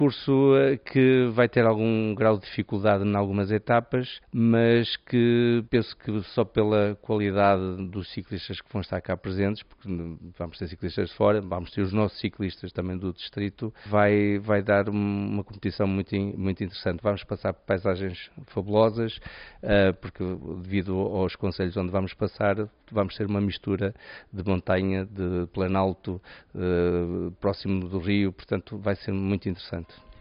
Percurso que vai ter algum grau de dificuldade em algumas etapas, mas que penso que só pela qualidade dos ciclistas que vão estar cá presentes, porque vamos ter ciclistas de fora, vamos ter os nossos ciclistas também do distrito, vai dar uma competição muito interessante. Vamos passar por paisagens fabulosas, porque devido aos concelhos onde vamos passar, vamos ter uma mistura de montanha, de planalto, próximo do rio, portanto vai ser muito interessante.